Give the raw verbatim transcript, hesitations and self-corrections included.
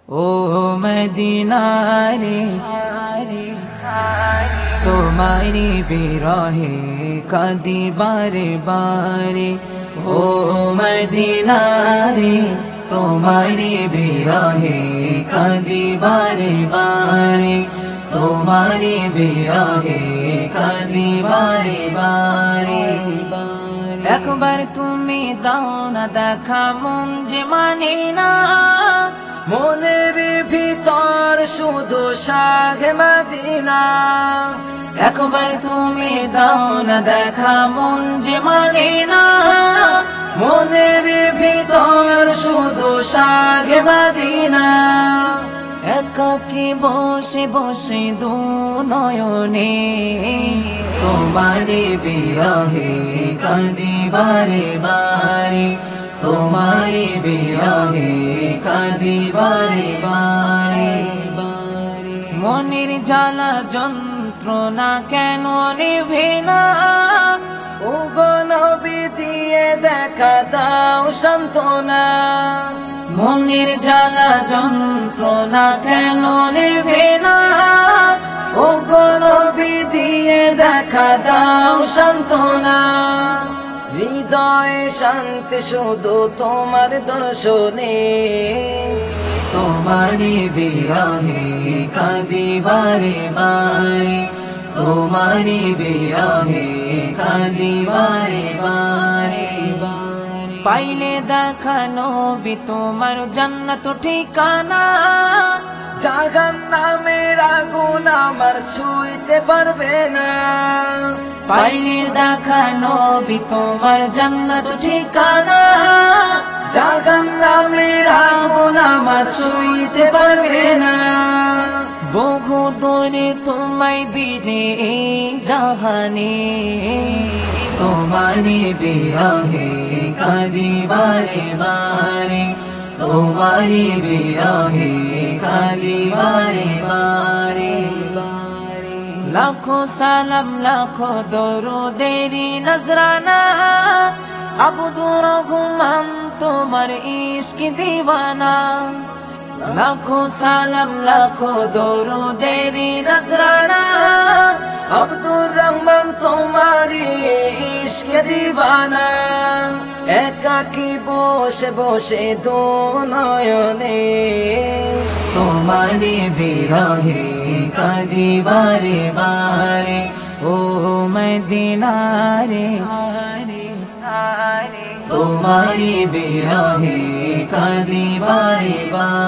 ও Medina রে তোমারি বিরহে কাঁদি বারে বারে। ও মদিনা রে তোমারি বিরহে কাঁদি বারে বারে। তোমারি বিরহে কাঁদি বারে বারে। একবার তুমি দাও না দেখা, মন যে মানে না, মনের ভিতর শুধু শাহে মদিনা। একবার তুমি দাও না দেখা, মন যে মানে না, মনের ভিতর শুধু শাহে মদিনা। একাকী বসে বসে দু নয়নে তোমারি বিরহে কাঁদি বারে বারে। তোমারি বিরহে কাঁদি বারে বারে। মনের জ্বালা যন্ত্রণা কেন নিভে না, ও গো নবী দিয়ে দেখা দাও সান্ত্বনা। মনের জ্বালা যন্ত্রণা কেন নিভে না, ও গো নবী দিয়ে দেখা দাও সান্ত্বনা। হৃদয়ে শান্তি শুধু তোমার দর্শনে, তোমারি বিরহে কাঁদি বারে বারে। তোমারি বিরহে কাঁদি বারে বারে। পাইলে দেখা নবী তোমার জান্নাত ঠিকানা, জাহান্নামের আগুন আমার ছুঁইতে পারবে না। পাইলে দেখা নবী তোমার জান্নাত ঠিকানা, জাহান্নামের আগুন আমার ছুঁইতে পারবে না। বহু দূরে তোমায় বিনে জাহানে, তোমারি বিরহে কাঁদি বারে বারে। তোমারি বিরহে কাঁদি বারে বারে। লাখো সালাম লাখো দরুদেরি নজরানা, আব্দুর রহমান তোমার ইশক দিওয়ানা। লাখো সালাম লাখো দরুদেরি নজরানা, আব্দুর রহমান তোমারি ইশক দিওয়ানা। একাকী বসে বসে দু নয়নে তোমারি বিরহে কাঁদি বারে বারে। ও মদিনা রে তোমারি বিরহে কাঁদি বারে বারে।